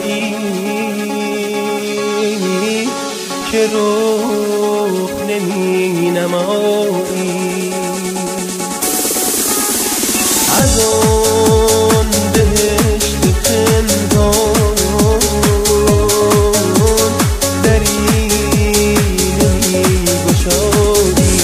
نمایی که رخ نمی نمایی از آن بهشت پنهان دری نمی گشایی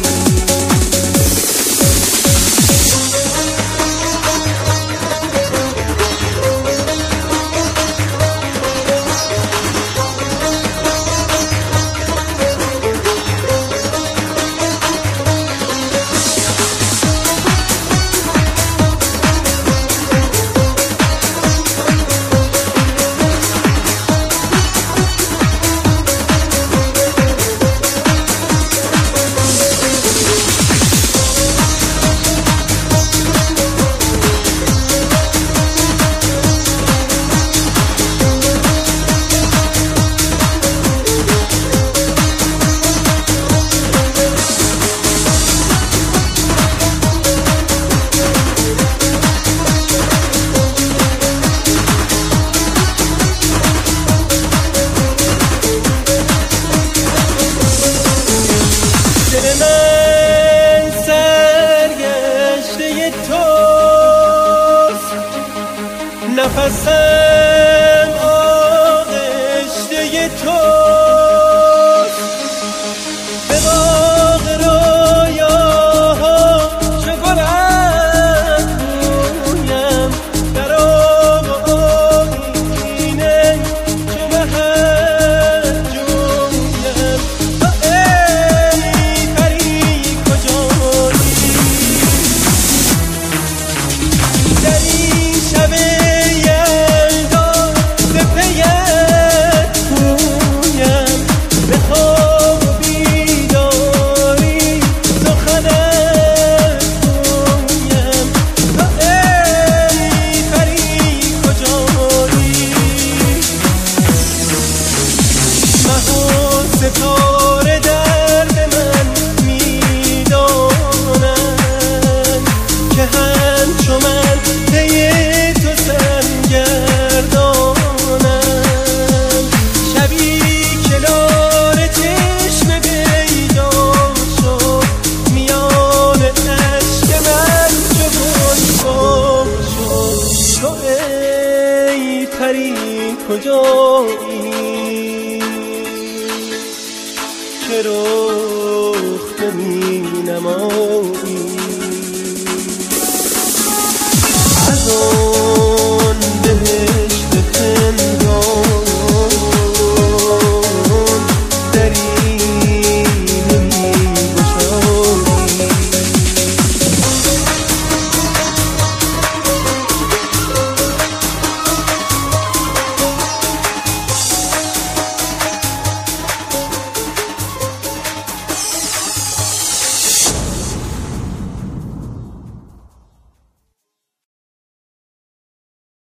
نفسم آغشته توست به باغ رویاها چو گلت رویم در آب آینه چو مهت جویم تو ای پری کجایی در این شب ستاره درد من میدانم که همچو من پی تو سرگردانم شبی که لاله چشم بیدا شد میان اشک من چو گل گم شد تو ای پری کجایی که رخ نمی نمایی از